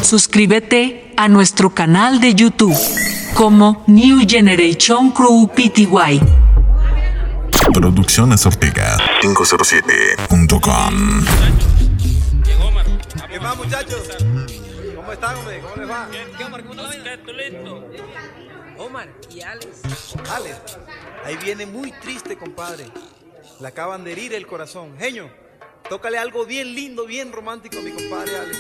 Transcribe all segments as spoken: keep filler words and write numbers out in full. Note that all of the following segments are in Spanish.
Suscríbete a nuestro canal de YouTube como New Generation Crew P T Y. Producciones Ortega quinientos siete punto com. ¿Qué más, muchachos? ¿Cómo están, hombre? ¿Cómo les va? ¿Qué, Omar? ¿Cómo estás? Listo. Omar y Alex. Alex, ahí viene muy triste, compadre. Le acaban de herir el corazón. Genio, tócale algo bien lindo, bien romántico a mi compadre Alex.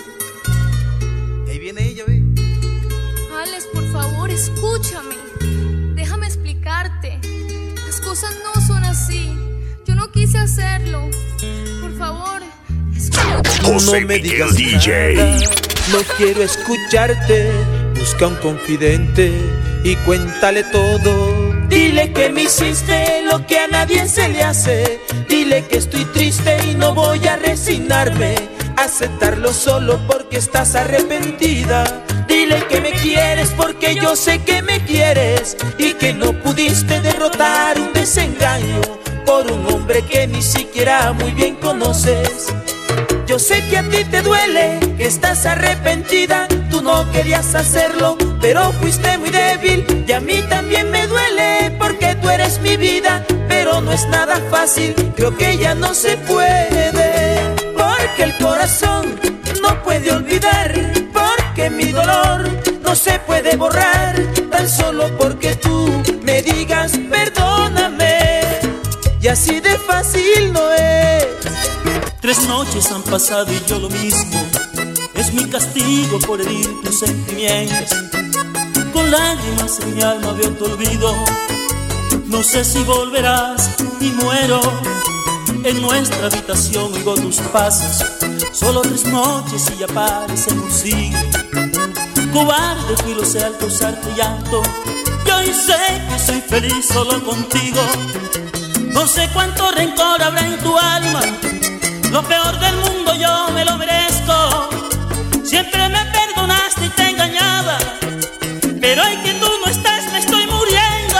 Ahí viene ella, ve. Alex, por favor, escúchame. Déjame explicarte. Las cosas no son así. Yo no quise hacerlo. Por favor, escúchame. No me digas D J. No quiero escucharte. Busca un confidente y cuéntale todo. Dile que me hiciste lo que a nadie se le hace. Dile que estoy triste y no voy a resignarme. Aceptarlo solo porque estás arrepentida. Dile que me quieres porque yo sé que me quieres. Y que no pudiste derrotar un desengaño por un hombre que ni siquiera muy bien conoces. Yo sé que a ti te duele, que estás arrepentida. Tú no querías hacerlo, pero fuiste muy débil. Y a mí también me duele, porque tú eres mi vida. Pero no es nada fácil, creo que ya no se puede. Porque el corazón no puede olvidar. Porque mi dolor no se puede borrar. Tan solo porque tú me digas perdóname. Y así de fácil no es. Tres noches han pasado y yo lo mismo. Es mi castigo por herir tus sentimientos. Con lágrimas en mi alma veo tu olvido. No sé si volverás y muero. En nuestra habitación oigo tus pasos. Solo tres noches y ya parecemos siglos. Cobarde fui, lo sé, al causarte llanto. Y hoy sé que soy feliz solo contigo. No sé cuánto rencor habrá en tu alma. Lo peor del mundo yo me lo merezco. Siempre me perdonaste y te engañaba. Pero hoy que tú no estás me estoy muriendo.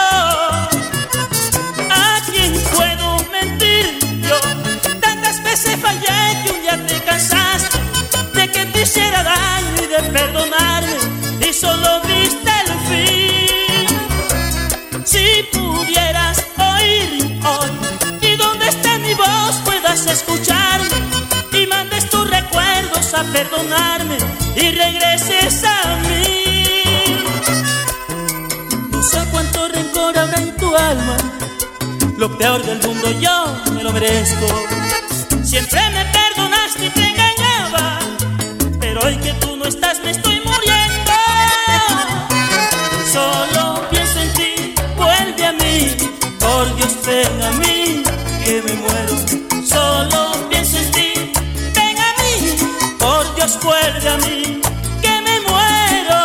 ¿A quién puedo mentir yo? Tantas veces fallé que un día te cansaste de que te hiciera daño y de perdonarme. Y solo viste el fin. Si pudieras oír hoy y donde esté mi voz puedas escucharme y mandes tus recuerdos a perdonarme y regreses a mí. No sé cuánto rencor habrá en tu alma. Lo peor del mundo yo me lo merezco. Siempre me perdonaste y te engañaba. Pero hoy que tú no estás me estoy muriendo. Solo pienso en ti, vuelve a mí. Por Dios ven a mí, que me muero. Solo pienso en ti, ven a mí. Por Dios vuelve a mí, que me muero.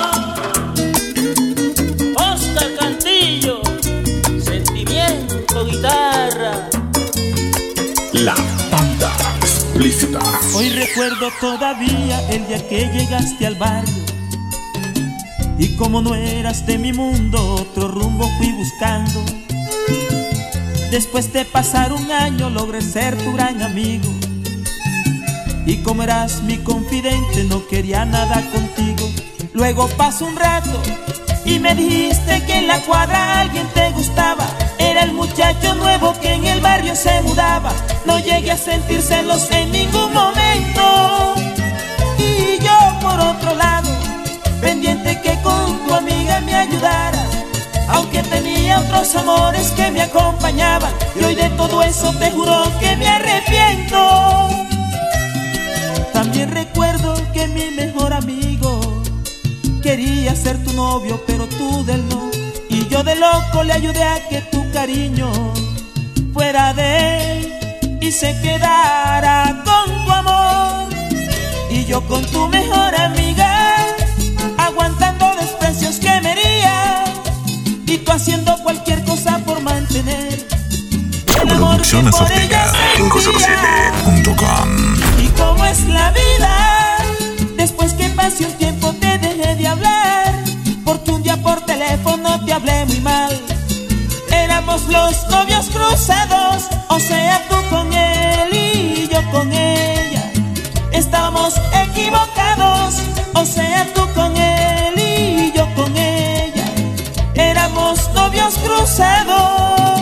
Oscar Cantillo, sentimiento, guitarra. La banda explícita. Hoy recuerdo todavía el día que llegaste al barrio. Y como no eras de mi mundo, otro rumbo fui buscando. Después de pasar un año logré ser tu gran amigo. Y como eras mi confidente no quería nada contigo. Luego pasó un rato y me dijiste que en la cuadra alguien te gustaba. Era el muchacho nuevo que en el barrio se mudaba. No llegué a sentir celos en ningún momento. Y yo por otro lado, pendiente que con tu amiga me ayudaras. Aunque tenía otros amores que me acompañaban. Y hoy de todo eso te juro que me arrepiento. También recuerdo que mi mejor amigo quería ser tu novio, pero tú del no. Y yo de loco le ayudé a que tu cariño fuera de él y se quedara con tu amor. Y yo con tu mejor amiga aguantando desprecios que me hería. Y tú haciendo cualquier cosa por mantener el amor que por ella quinientos siete punto com. Y cómo es la vida, después que pase un tiempo te dejé de hablar. Porque un día por teléfono te hablé muy mal. Éramos los novios cruzados, o sea tú con él y yo con ella. Estábamos equivocados, o sea ríos cruzados.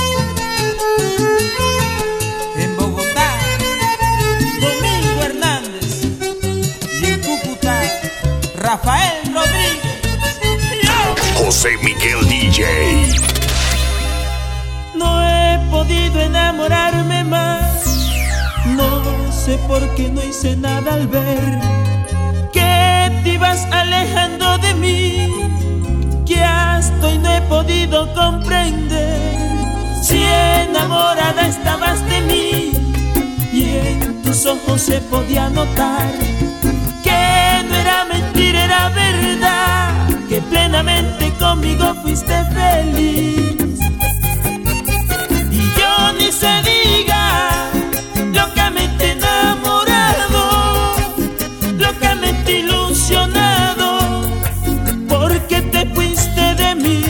En Bogotá, Domingo Hernández. Y en Cúcuta, Rafael Rodríguez. Yo. José Miguel D J. No he podido enamorarme más. No sé por qué no hice nada al ver que te ibas alejando de mí, que hasta hoy no he podido comprender si enamorada estabas de mí. Y en tus ojos se podía notar que no era mentira, era verdad, que plenamente conmigo fuiste feliz. Y yo ni se diga, locamente enamorado, locamente ilusionado, porque te fuiste de mí.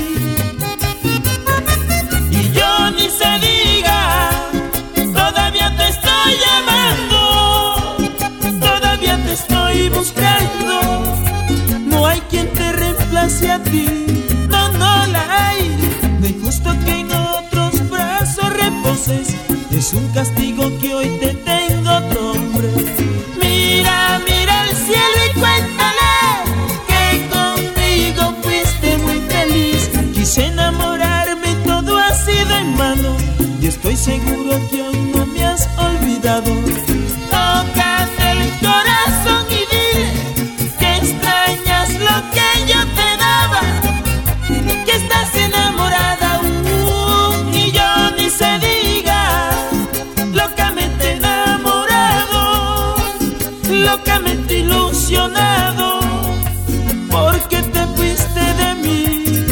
Y yo ni se diga, todavía te estoy llamando, todavía te estoy buscando. No hay quien te reemplace a ti, no, no la hay. No es justo que en otros brazos reposes, es un castigo que hoy te tengo otro hombre. Mira, mira al cielo y cuéntale que conmigo fuiste muy feliz. Quise enamorarme y todo ha sido en vano, y estoy seguro que aún no me has olvidado. Tócate el corazón y dile que extrañas lo que yo te daba, que estás enamorada aún. Y yo ni se diga, locamente enamorado, locamente ilusionado, porque te fuiste de mí.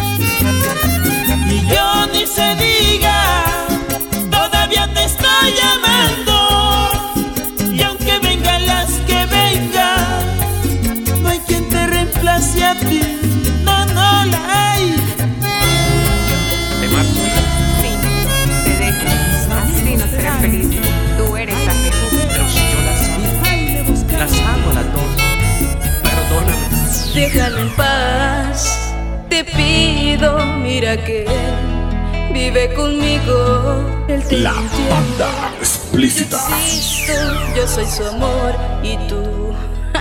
Y yo ni se diga, todavía te estoy llamando, y aunque vengan las que vengan, no hay quien te reemplace a ti, no, no la hay. ¿Te marcho? Sí, te dejo. Así no seré feliz. Tú eres ajeno. Pero si yo las amo, las amo a las dos. Perdóname. Déjalo en paz, te pido, mira que él vive conmigo, él te La entiende. banda explícita. Yo existo, yo soy su amor y tú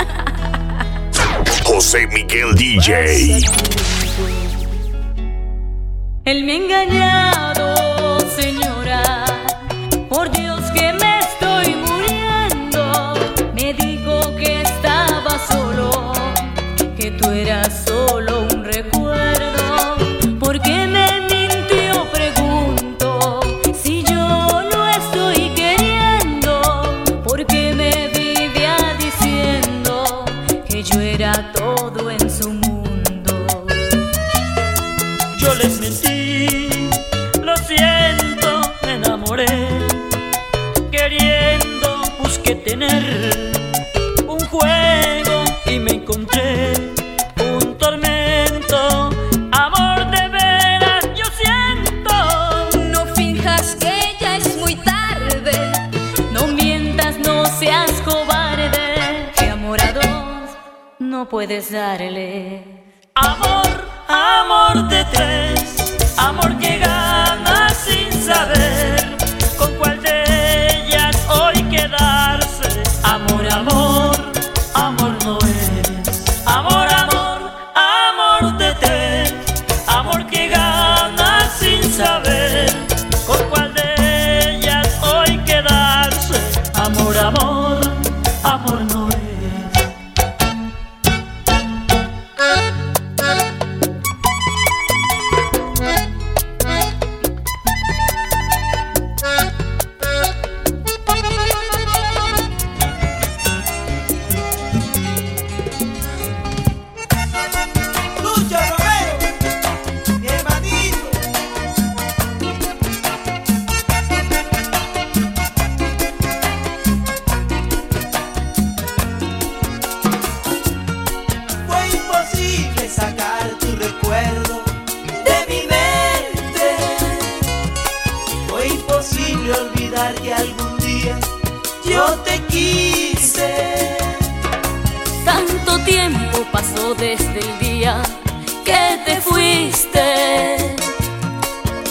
José Miguel D J. él me ha engañado, señora, por Dios que me estoy muriendo. Me dijo que estaba solo, que tú eras solo un recuerdo. ¿Por qué me mintió? Pregunto, si yo lo estoy queriendo. ¿Por qué me vivía diciendo que yo era todo en su mundo? Yo les mentí, lo siento, me enamoré, queriendo busqué tener un juego y me encontré un tormento. Amor de veras yo siento. No finjas que ya es muy tarde, No mientas, no seas cobarde, que amor a dos no puedes darle. Amor, amor de tres, amor que gana sin saber con cuál de ellas hoy quedarse. Amor, amor, amor no es. Amor, amor, amor de tres, amor que gana sin saber con cuál de ellas hoy quedarse. Amor, amor, amor no es. que algún día yo te quise. tiempo pasó desde el día que te fuiste.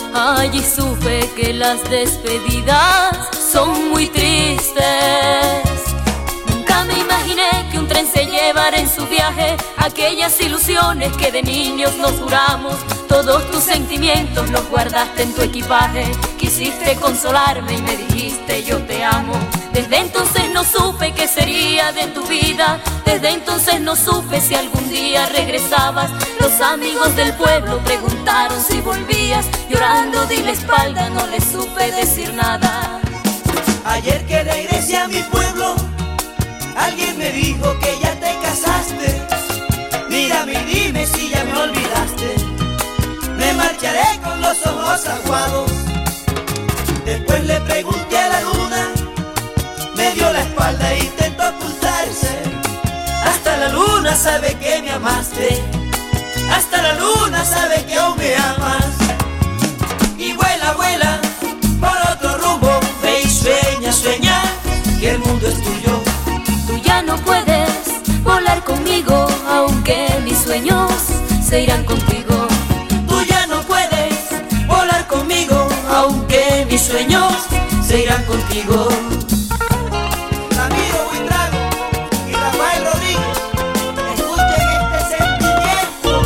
Allí supe que las despedidas son muy tristes. Nunca me imaginé que un tren se llevara en su viaje aquellas ilusiones que de niños nos juramos. Todos tus sentimientos los guardaste en tu equipaje. Quisiste consolarme y me dijiste yo te amo. Desde entonces no supe qué sería de tu vida. Desde entonces no supe si algún día regresabas. Los amigos del pueblo preguntaron si volvías. Llorando di la espalda, no les supe decir nada. Ayer que regresé a mi pueblo, alguien me dijo que ya te casaste. Mírame y dime si ya me olvidaste. Me marcharé con los ojos aguados. Después le pregunté a la luna, me dio la espalda e intentó ocultarse. Hasta la luna sabe que me amaste. Hasta la luna sabe que aún me amas. Y vuela, vuela por otro rumbo. Ve y sueña, sueña que el mundo es tuyo. Tú ya no puedes volar conmigo, aunque mis sueños se irán contigo. Tú ya no puedes volar conmigo, aunque mis sueños se irán contigo. Ramiro Buitrago y Rafael Rodríguez, escuchen este sentimiento.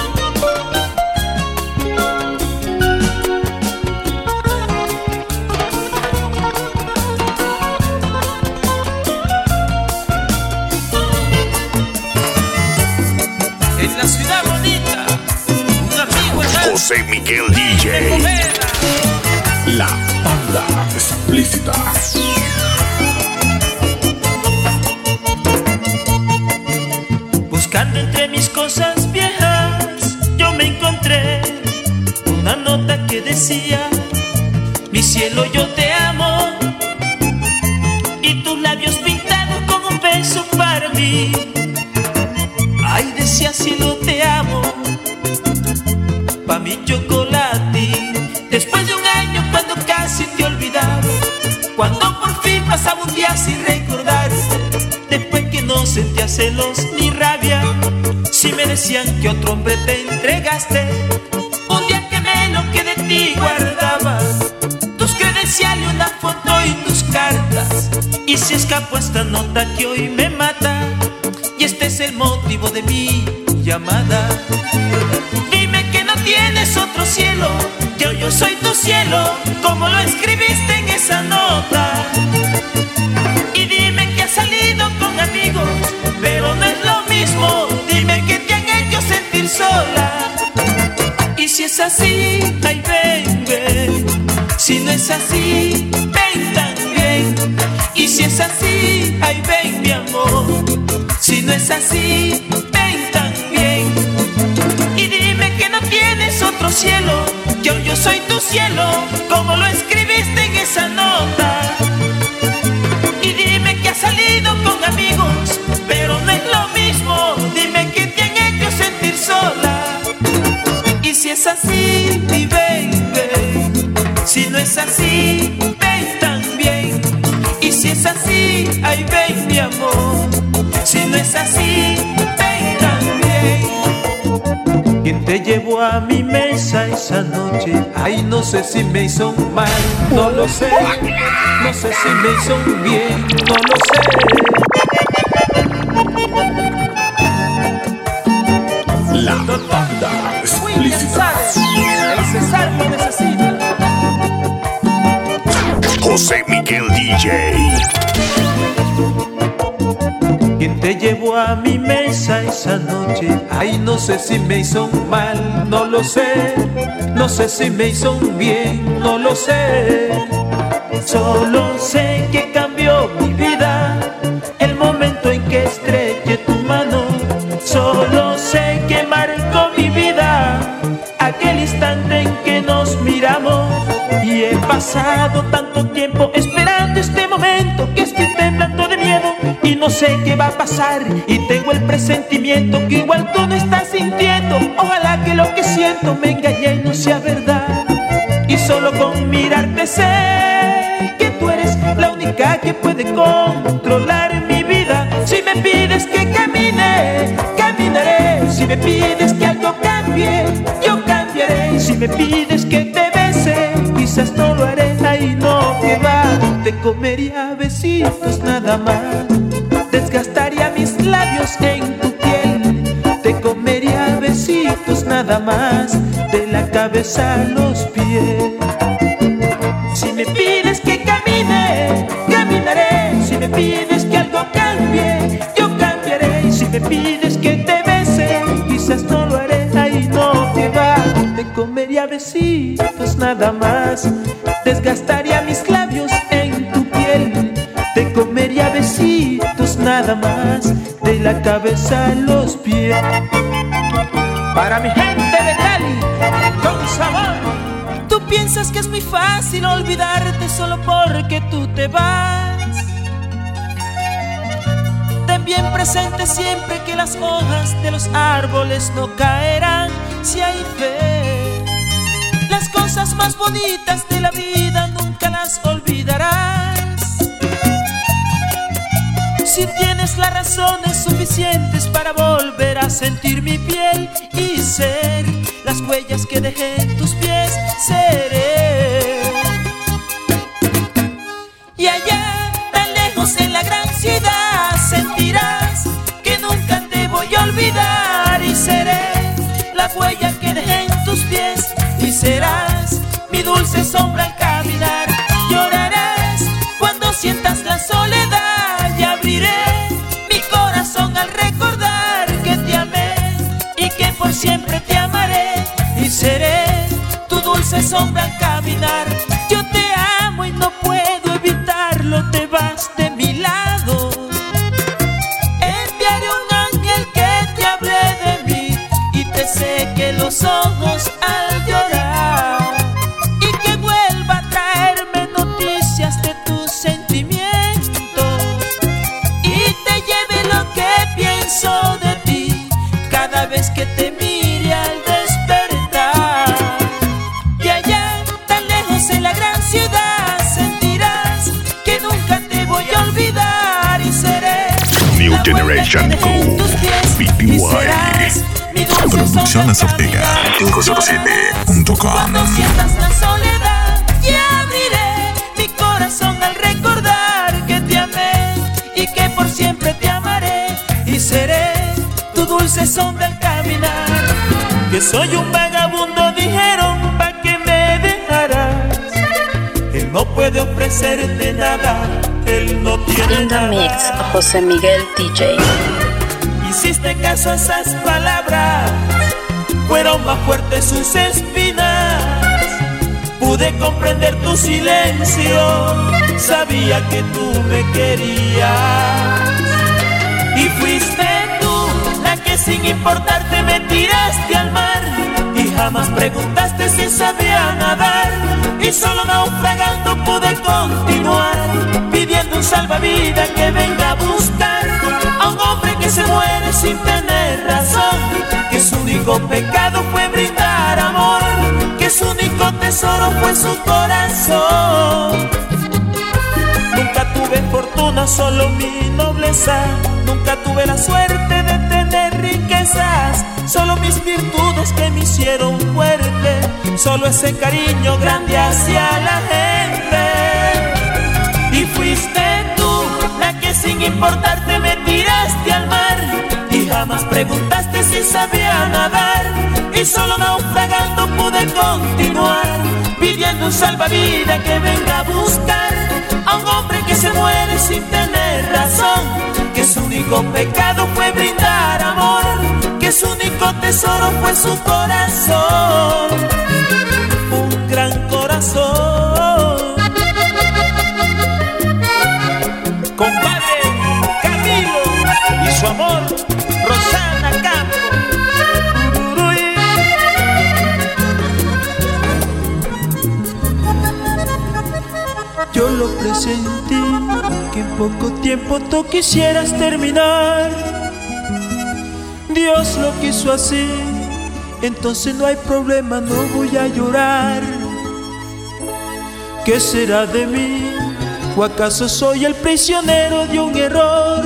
En la ciudad bonita, un amigo hermano, José Miguel D J. La banda explícita. Buscando entre mis cosas viejas, yo me encontré una nota que decía: mi cielo, yo te amo. Y tus labios pintados con un beso para mí. Ay, decía cielo, te amo, pa' mi chocolate. Después de un año cuando casi te olvidaba, cuando por fin pasaba un día sin recordarte, después que no sentía celos ni rabia, si me decían que otro hombre te entregaste, un día quemé lo que de ti guardaba, tus credenciales, una foto y tus cartas, y se escapó esta nota que hoy me mata, y este es el motivo de mi llamada. Dime que no tienes otro cielo, yo, yo soy tu cielo, como lo escribiste en esa nota. Y dime que has salido con amigos, pero no es lo mismo. Dime que te han hecho sentir sola. Y si es así, ay ven, ven. Si no es así, ven también. Y si es así, ay ven mi amor. Si no es así, ven también. Y dime que no tienes otro cielo, yo, yo soy tu cielo, como lo escribiste en esa nota. Y dime que has salido con amigos, pero no es lo mismo. Dime que te han hecho sentir sola. Y si es así, mi baby. Si no es así, ven también. Y si es así, ay ven mi amor. Si no es así, ven también. ¿Quién te llevó a mi mesa esa noche? Ay, no sé si me hizo mal, no lo sé. No sé si me hizo bien, no lo sé. La banda explícita. El César lo necesita. José Miguel D J. ¿Quién te llevó a mi mesa esa noche? Ay, no sé si me hizo mal, no lo sé. No sé si me hizo bien, no lo sé. Solo sé que cambió mi vida el momento en que estreché tu mano. Solo sé que marcó mi vida aquel instante en que nos miramos. Y he pasado tanto tiempo esperando este momento que estoy temblando de miedo y no sé qué va a pasar. Y tengo el presentimiento que igual tú no estás sintiendo. Ojalá que lo que siento me engañe y no sea verdad. Y solo con mirarte sé que tú eres la única que puede controlar mi vida. Si me pides que camine, caminaré. Si me pides que algo cambie, yo cambiaré. Si me pides que te bese, quizás no lo haré. Ay no, que va, te comería a besitos nada más. Desgastaría mis labios en tu piel, te comería a besitos nada más, de la cabeza a los pies. Si me pides que camine, caminaré. Si me pides que algo cambie, yo cambiaré. Y si me pides que te bese, quizás no lo haré. Ay no, que va, te comería besitos nada más. Desgastaría mis labios en tu piel, te comería besitos nada más, de la cabeza a los pies. Para mi gente de Cali, con sabor. Tú piensas que es muy fácil olvidarte solo porque tú te vas. Ten bien presente siempre que las hojas de los árboles no caerán si hay fe. Las cosas más bonitas de la vida nunca las olvidarás. Si tienes las razones suficientes para volver a sentir mi piel y ser las huellas que dejé en tus pies, seré. Y allá, tan lejos en la gran ciudad, sentirás que nunca te voy a olvidar. Y seré la huella que dejé en tus pies, y serás mi dulce sombra al caminar. Llorarás cuando sientas la soledad, y abriré mi corazón al recordar que te amé y que por siempre te amaré. Y seré tu dulce sombra al caminar. Yo te amo y no puedo evitarlo, te vas de mi lado. Enviaré un ángel que te hable de mí y te seque los ojos al llorar, y que vuelva a traerme noticias de tus sentimientos, y te lleve lo que pienso de ti cada vez que te mire al despertar. Y allá, tan lejos en la gran ciudad, sentirás que nunca te voy a olvidar. Y seré New Generation Crew, P T Y, Producciones Ortega, cinco cero siete punto com. Cuando sientas la soledad, y abriré mi corazón al recordar que te amé y que por siempre te amaré. Y seré tu dulce sombra al caminar. Que soy un vagabundo, dijeron, pa' que me dejarás. Él no puede ofrecerte nada, él no tiene In the nada. mix, José Miguel D J. Hiciste caso a esas palabras, fueron más fuertes sus espinas. Pude comprender tu silencio, sabía que tú me querías. Y fuiste tú la que sin importarte me tiraste al mar, y jamás preguntaste si sabía nadar. Y solo naufragando pude continuar, pidiendo un salvavidas que venga a buscar a un hombre que se muere sin tener razón, que su único pecado fue brindar amor, que su único tesoro fue su corazón. Nunca tuve fortuna, solo mi nobleza. Nunca tuve la suerte de tener riquezas, solo mis virtudes que me hicieron fuerte, solo ese cariño grande hacia la gente. Y fuiste tú la que sin importarte me tiraste al mar, y jamás preguntaste si sabía nadar. Y solo naufragando pude continuar, pidiendo un salvavidas que venga a buscar a un hombre que se muere sin tener razón, que su único pecado fue brindar amor, que su único tesoro fue su corazón. Un gran corazón. Compadre Camilo y su amor, Rosana Campos. Yo lo presentí, que en poco tiempo tú quisieras terminar. Dios lo quiso así, entonces no hay problema, no voy a llorar. ¿Qué será de mí? ¿O acaso soy el prisionero de un error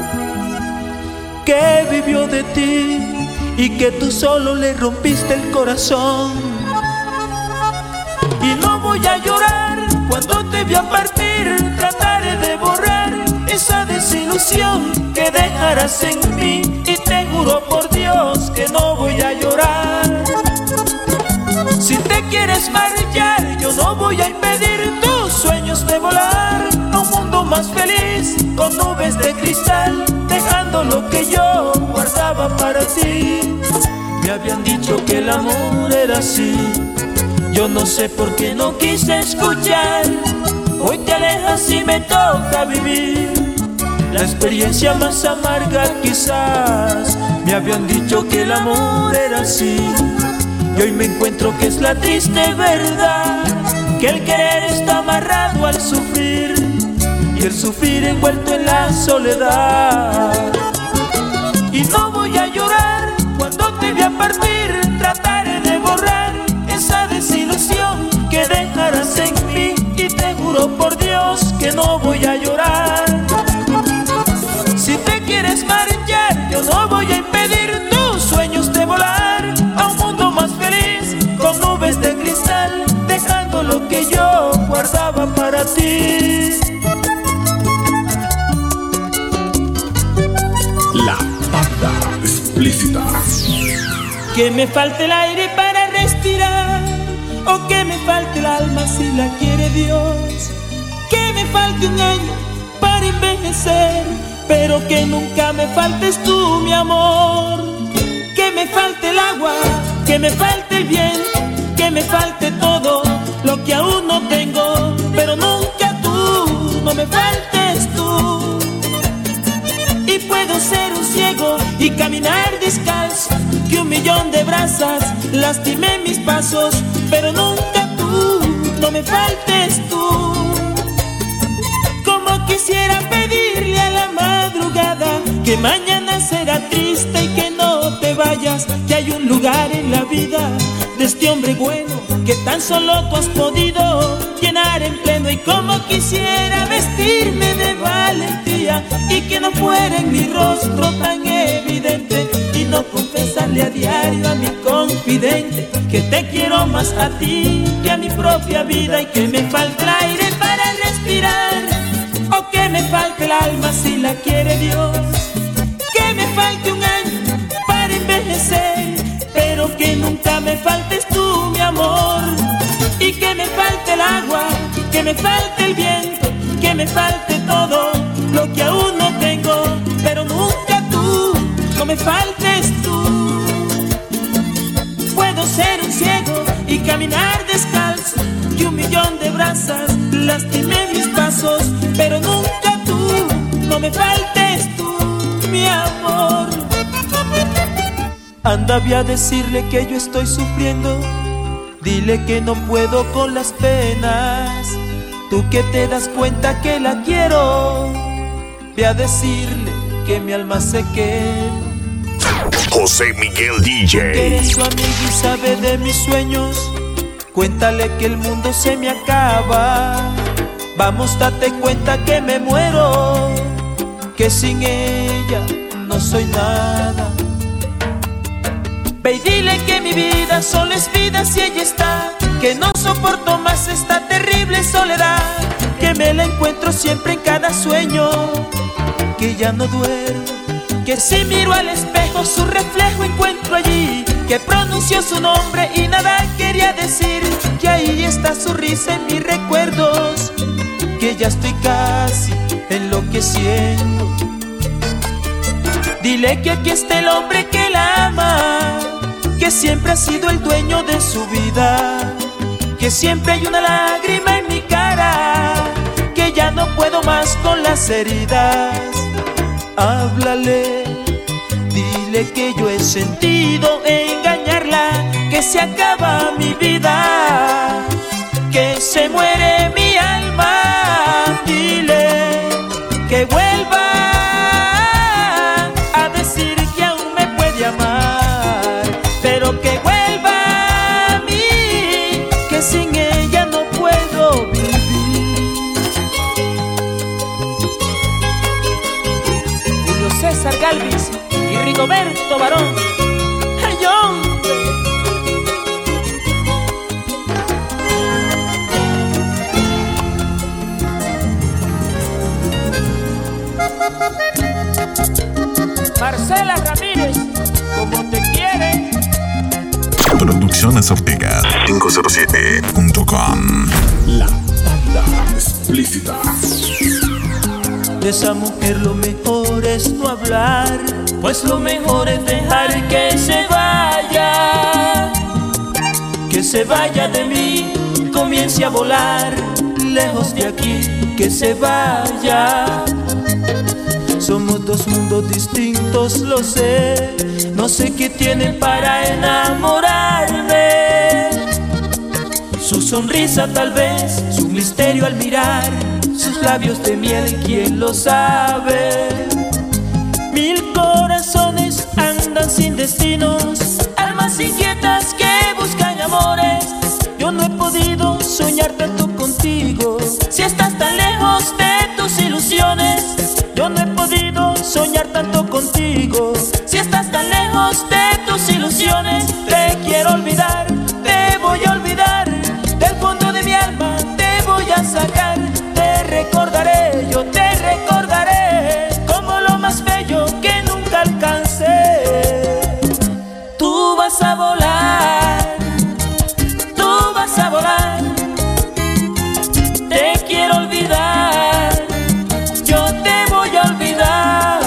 que vivió de ti y que tú solo le rompiste el corazón? Y no voy voy a llorar cuando te vea partir. Trataré de borrar esa desilusión que dejarás en mí, y te juro por Dios que no voy a llorar. Si te quieres marchar, yo no voy a impedir tus sueños de volar a un mundo más feliz, con nubes de cristal, dejando lo que yo guardaba para ti. Me habían dicho que el amor era así, yo no sé por qué no quise escuchar. Hoy te alejas y me toca vivir la experiencia más amarga quizás. Me habían dicho que el amor era así, y hoy me encuentro que es la triste verdad, que el querer está amarrado al sufrir, y el sufrir envuelto en la soledad. Y no voy a llorar cuando te vea partir. Trataré de borrar esa desilusión que dejarás en mí, y te juro por Dios que no voy a llorar. Si te quieres marchar, yo no voy a impedir tus sueños de volar a un mundo más feliz, con nubes de cristal, dejando lo que yo guardaba para ti. La Banda Explícita. Que me falte el aire para respirar, o que me falte el alma si la quiere Dios. Que me falte un año para envejecer, pero que nunca me faltes tú, mi amor. Que me falte el agua, que me falte el viento, que me falte todo lo que aún no tengo, pero nunca tú, no me faltes tú. Y puedo ser un ciego y caminar descalzo, que un millón de brasas lastimé mis pasos, pero nunca tú, no me faltes tú. Como quisiera pedirle a la madrugada que mañana será triste y que no te vayas, que hay un lugar en la vida de este hombre bueno que tan solo tú has podido llenar en pleno. Y como quisiera vestirme de valentía y que no fuera en mi rostro tan evidente, y no confesarle a diario a mi confidente que te quiero más a ti que a mi propia vida. Y que me falte el aire para respirar, o que me falte el alma si la quiere Dios. Que me falte un año para envejecer, pero que nunca me faltes tú, mi amor. Y que me falte el agua, que me falte el viento, que me falte todo lo que aún no tengo, pero nunca tú, no me faltes tú. Puedo ser un ciego y caminar descalzo, que un millón de brasas lastimé mis pasos, pero nunca tú, no me faltes tú, mi amor. Anda, ve a decirle que yo estoy sufriendo, dile que no puedo con las penas. Tú que te das cuenta que la quiero, ve a decirle que mi alma se quema. José Miguel D J. Que eres su amigo y sabe de mis sueños, cuéntale que el mundo se me acaba. Vamos, date cuenta que me muero, que sin ella no soy nada. Ve y dile que mi vida solo es vida si ella está, que no soporto más esta terrible soledad, que me la encuentro siempre en cada sueño, que ya no duermo, que si miro al espejo su reflejo encuentro allí, que pronunció su nombre y nada quería decir, que ahí está su risa en mis recuerdos, que ya estoy casi enloqueciendo. Dile que aquí está el hombre que la ama, que siempre ha sido el dueño de su vida, que siempre hay una lágrima en mi cara, que ya no puedo más con las heridas. Háblale, dile que yo he sentido engañarla, que se acaba mi vida, que se muere mi alma. Dile que vuelva a decir que aún me puede amar, pero que vuelva a mí, que sin ella no puedo vivir. Julio César Galvis y Rigoberto Barón. ¡Ay, hombre! Marcela Ramírez, como te quiere. Producciones Ortega cinco cero siete punto com. La banda explícita. De esa mujer lo mejor es no hablar, pues lo mejor es dejar que se vaya. Que se vaya de mí, comience a volar lejos de aquí, que se vaya. Somos dos mundos distintos, lo sé. No sé qué tiene para enamorarme. Su sonrisa tal vez, su misterio al mirar, sus labios de miel, ¿quién lo sabe? Mil corazones andan sin destinos, almas inquietas que buscan amores. Yo no he podido soñar tanto contigo, si estás tan lejos de tus ilusiones. Yo no he podido soñar tanto contigo, si estás tan lejos de tus ilusiones. Te quiero olvidar, te voy a olvidar, del fondo de mi alma te voy a sacar. Te recordaré, yo te recordaré, como lo más bello que nunca alcancé. Tú vas a volar, tú vas a volar. Te quiero olvidar, yo te voy a olvidar.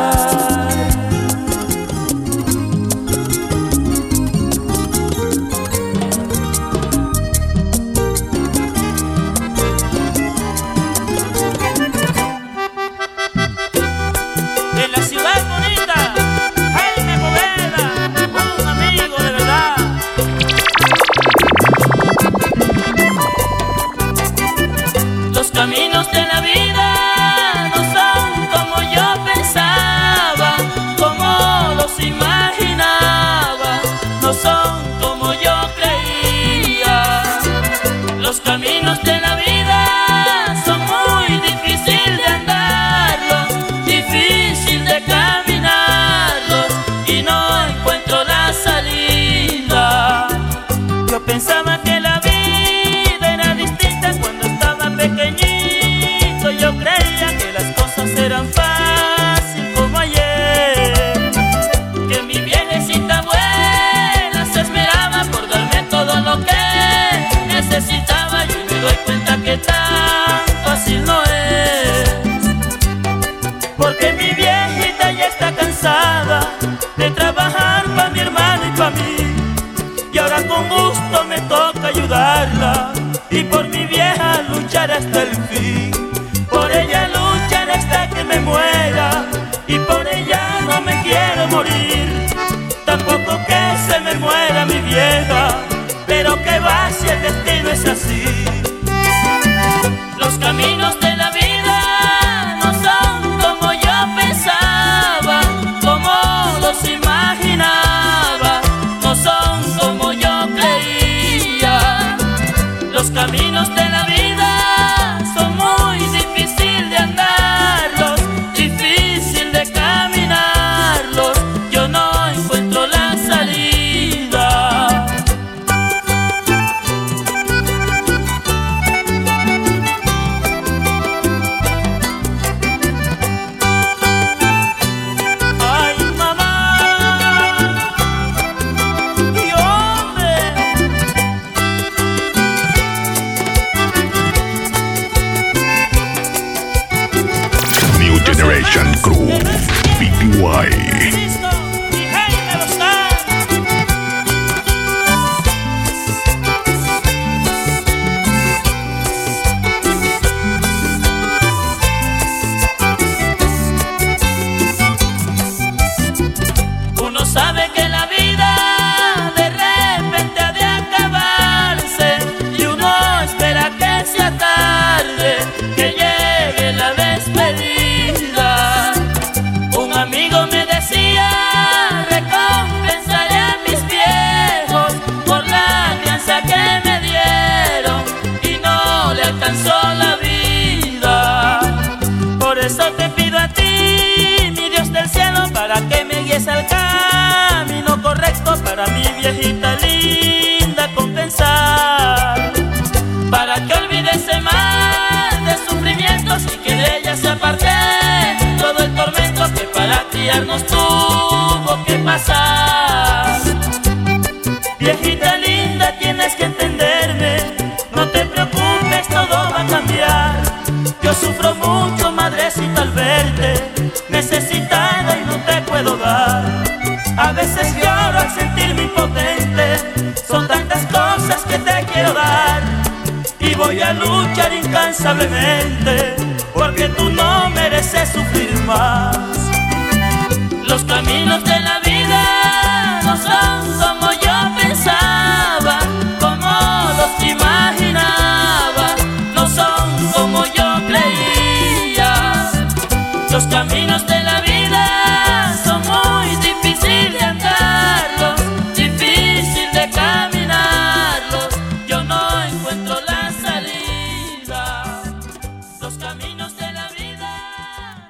En la ciudad bonita, Jaime Poveda, un amigo de verdad. Los caminos de la vida no son como yo pensaba, como los imaginaba, no son como yo creía. Los caminos de la vida son muy difíciles de andarlos, difícil de caminarlos, y no encuentro la salida. Yo pensaba que la vida era distinta cuando estaba pequeñito. Yo creía que las cosas eran fáciles como ayer, que mi viejecita abuela se esmeraba por darme todo lo que necesitaba. Yo me doy cuenta que tan fácil no es, porque mi viejita ya está cansada de trabajar para mi hermano y para mí, y ahora con gusto me toca ayudarla y por mi vieja luchar hasta el fin. Por ella luchar hasta que me muera, y por ella no me quiero morir. Tampoco que se me muera mi vieja, pero que va si el destino es así. Los caminos de la vida no son como yo pensaba, como los imaginaba, no son como yo creía. Los caminos de la vida son muy difíciles de andarlos, difícil de caminarlos. Yo no encuentro la salida. Ay, mamá, y hombre. New Generation Crew P T Y. Uno sabe que la vida de repente ha de acabarse, y uno espera que sea tarde, que llegue la despedida. Un amigo me decía, recompensaré a mis viejos por la crianza que me dieron, y no le alcanzó la vida. Por eso te pido a ti, mi Dios del cielo, para que me guíes al camino Viejita linda, tienes que entenderme, no te preocupes, todo va a cambiar. Yo sufro mucho, madrecita, al verte necesitada y no te puedo dar. A veces lloro al sentirme impotente, son tantas cosas que te quiero dar. Y voy a luchar incansablemente, porque tú no mereces sufrir más. Los caminos de la